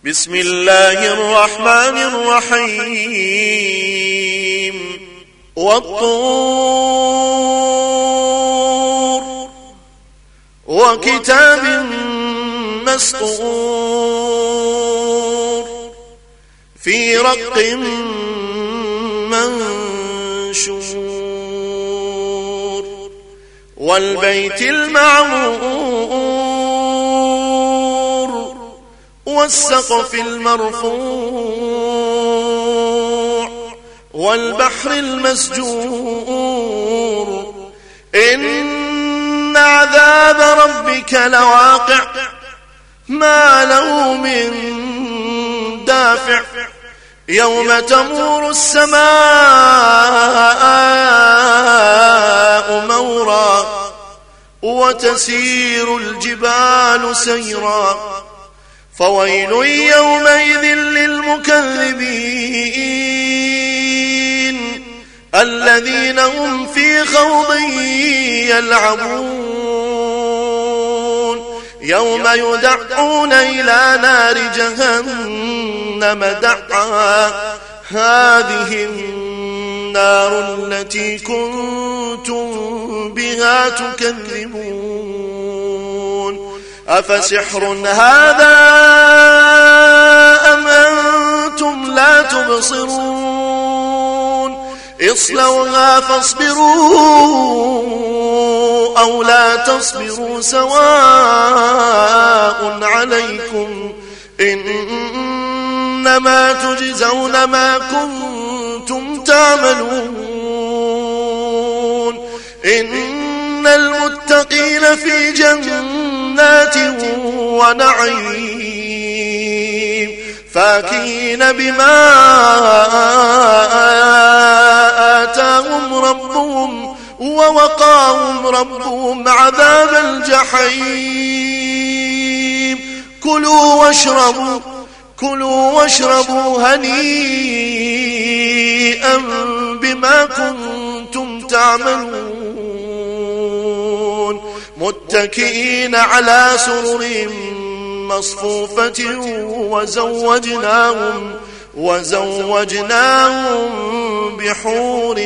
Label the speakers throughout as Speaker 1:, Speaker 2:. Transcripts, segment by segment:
Speaker 1: بسم الله الرحمن الرحيم والطور وكتاب مسطور في رق منشور والبيت المعمور والسقف المرفوع والبحر المسجور إن عذاب ربك لواقع ما له من دافع يوم تمور السماء مورا وتسير الجبال سيرا فويل يومئذ للمكذبين الذين هم في خوض يلعبون يوم يدعون إلى نار جهنم دعا هذه النار التي كنتم بها تكذبون أفسحر هذا أم أنتم لا تبصرون اصلوها فاصبروا أو لا تصبروا سواء عليكم إنما تجزون ما كنتم تعملون إن المتقين في جنات ونعيم فاكهين بما آتاهم ربهم ووقاهم ربهم عذاب الجحيم كلوا واشربوا هنيئا بما كنتم تعملون متكئين على سرر مصفوفة وزوجناهم بحور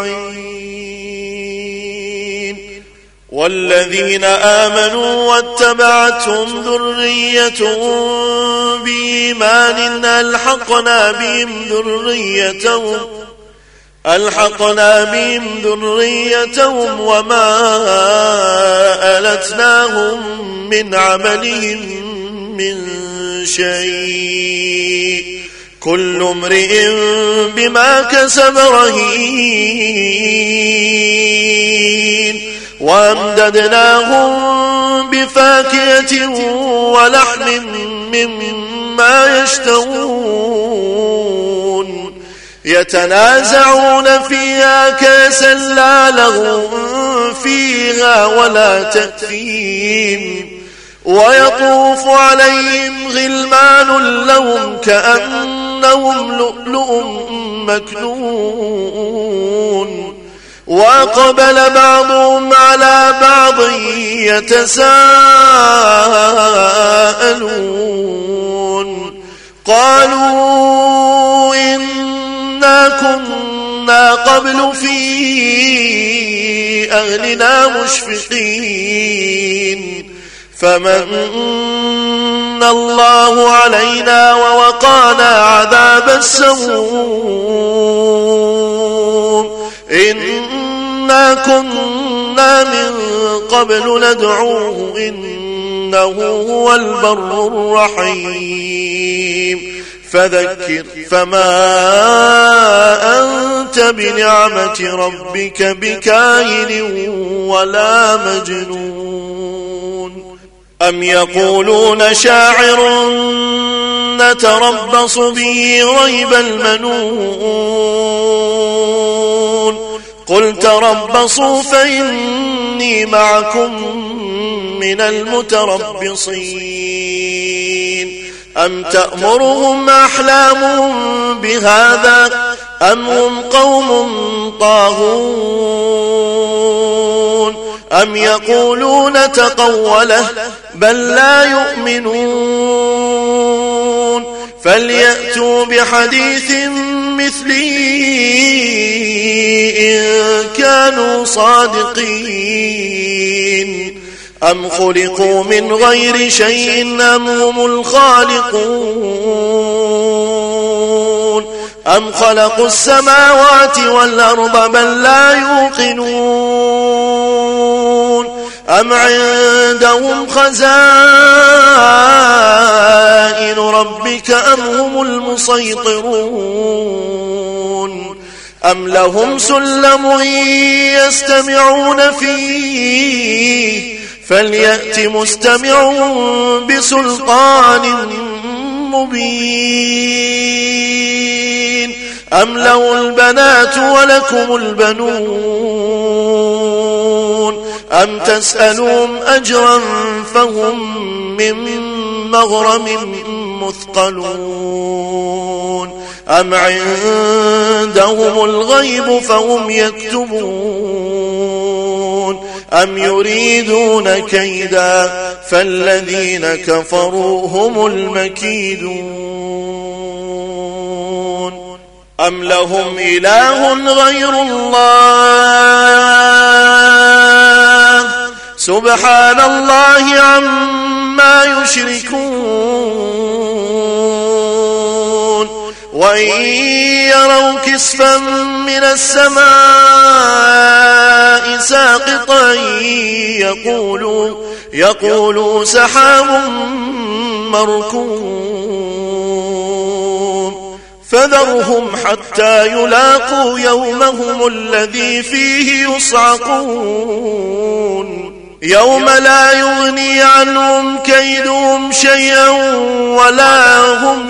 Speaker 1: عين والذين آمنوا واتبعتهم ذريتهم بإيمان ألحقنا بهم ذريتهم وما ألتناهم من عملهم من شيء كل امرئ بما كسب رهين وأمددناهم بفاكهة ولحم مما يشتهون يتنازعون فيها كأسا لا لغو فيها ولا تأثيم ويطوف عليهم غلمان لهم كأنهم لؤلؤ مكنون وأقبل بعضهم على بعض يتساءلون قالوا إنا كنا قبل في أهلنا مشفقين فمن الله علينا ووقانا عذاب السموم إنا كنا من قبل ندعوه إنه هو البر الرحيم فذكر فما أنت بنعمة ربك بكاهن ولا مجنون أم يقولون شاعر نتربص به ريب المنون قل تربصوا فإني معكم من المتربصين أم تأمرهم أحلامهم بهذا أم هم قوم طاغون أم يقولون تقوله بل لا يؤمنون فليأتوا بحديث مثله إن كانوا صادقين أم خلقوا من غير شيء أم هم الخالقون أم خلقوا السماوات والأرض بل لا يوقنون أم عندهم خزائن ربك أم هم المسيطرون أم لهم سلم يستمعون فيه فليأت مستمع بسلطان مبين أم له البنات ولكم البنون أم تسألهم أجرا فهم من مغرم مثقلون أم عندهم الغيب فهم يكتبون أم يريدون كيدا فالذين كفروا هم المكيدون أم لهم إله غير الله سبحان الله عما يشركون وإن يروا كسفا من السماء ساقطا يقولوا سحاب مركوم فذرهم حتى يلاقوا يومهم الذي فيه يصعقون يوم لا يغني عنهم كيدهم شيئا ولا هم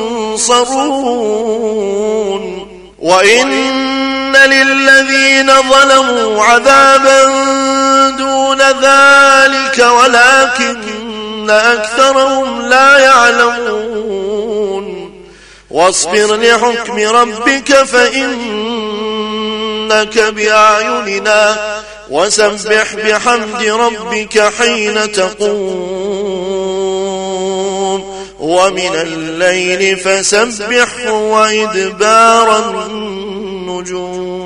Speaker 1: ينصرون وإن للذين ظلموا عذابا دون ذلك ولكن أكثرهم لا يعلمون واصبر لحكم ربك فإنك بأعيننا وسبح بحمد ربك حين تقوم ومن الليل فسبحه وإدبار النجوم